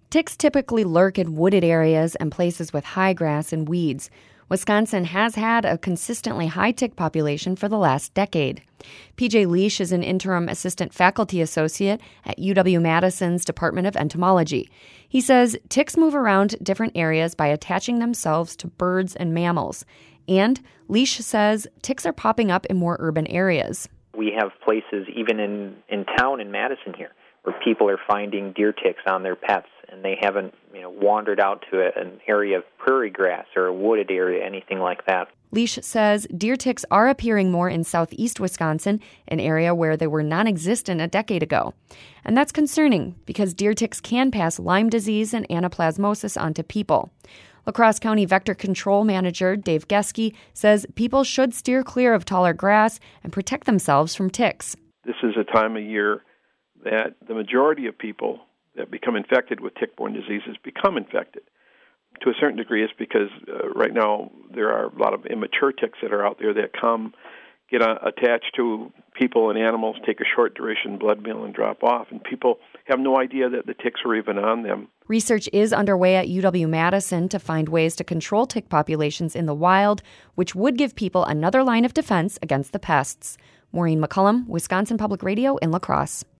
Ticks typically lurk in wooded areas and places with high grass and weeds. Wisconsin has had a consistently high tick population for the last decade. PJ Leash is an interim assistant faculty associate at UW-Madison's Department of Entomology. He says ticks move around different areas by attaching themselves to birds and mammals. And Leash says ticks are popping up in more urban areas. We have places even in town in Madison here where people are finding deer ticks on their pets, and they haven't wandered out to an area of prairie grass or a wooded area, anything like that. Leash says deer ticks are appearing more in southeast Wisconsin, an area where they were non-existent a decade ago. And that's concerning because deer ticks can pass Lyme disease and anaplasmosis onto people. La Crosse County Vector Control Manager Dave Geske says people should steer clear of taller grass and protect themselves from ticks. This is a time of year that the majority of people that become infected with tick-borne diseases become infected. To a certain degree, it's because right now there are a lot of immature ticks that are out there that get attached to people and animals, take a short-duration blood meal, and drop off. And people have no idea that the ticks are even on them. Research is underway at UW-Madison to find ways to control tick populations in the wild, which would give people another line of defense against the pests. Maureen McCullum, Wisconsin Public Radio in La Crosse.